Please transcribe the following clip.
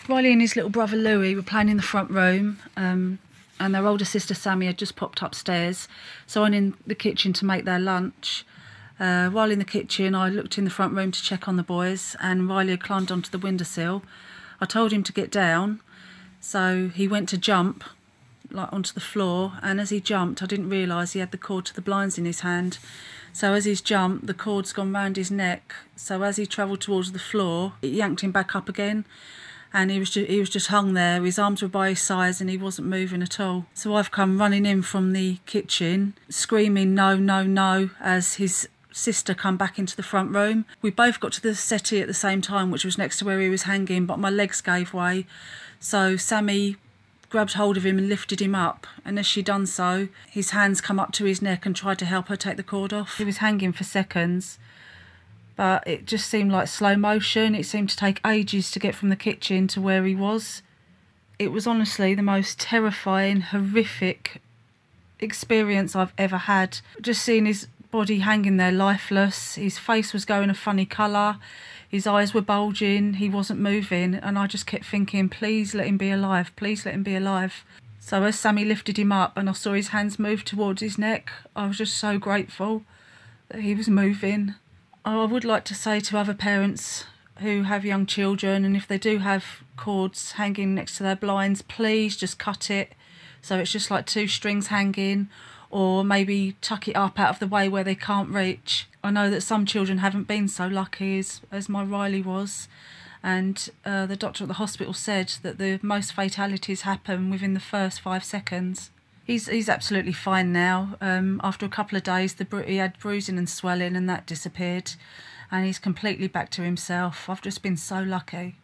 Riley and his little brother Louis were playing in the front room, and their older sister Sammy had just popped upstairs. So I went in the kitchen to make their lunch. While in the kitchen, I looked in the front room to check on the boys, and Riley had climbed onto the windowsill. I told him to get down, so he went to jump onto the floor, and as he jumped, I didn't realise he had the cord to the blinds in his hand. So as he's jumped, the cord's gone round his neck. So as he travelled towards the floor, it yanked him back up again, and he was just hung there. His arms were by his sides and he wasn't moving at all. So I've come running in from the kitchen, screaming no, no, no, as his sister come back into the front room. We both got to the settee at the same time, which was next to where he was hanging, but my legs gave way. So Sammy grabbed hold of him and lifted him up, and as she done so, his hands come up to his neck and tried to help her take the cord off. He was hanging for seconds, but it just seemed like slow motion. It seemed to take ages to get from the kitchen to where he was. It was honestly the most terrifying, horrific experience I've ever had. Just seeing his body hanging there lifeless, his face was going a funny colour, his eyes were bulging, he wasn't moving, and I just kept thinking, please let him be alive, please let him be alive. So as Sammy lifted him up and I saw his hands move towards his neck, I was just so grateful that he was moving. I would like to say to other parents who have young children, and if they do have cords hanging next to their blinds, please just cut it so it's just like two strings hanging, or maybe tuck it up out of the way where they can't reach. I know that some children haven't been so lucky as my Riley was, and the doctor at the hospital said that the most fatalities happen within the first 5 seconds. He's absolutely fine now. After a couple of days, he had bruising and swelling, and that disappeared, and he's completely back to himself. I've just been so lucky.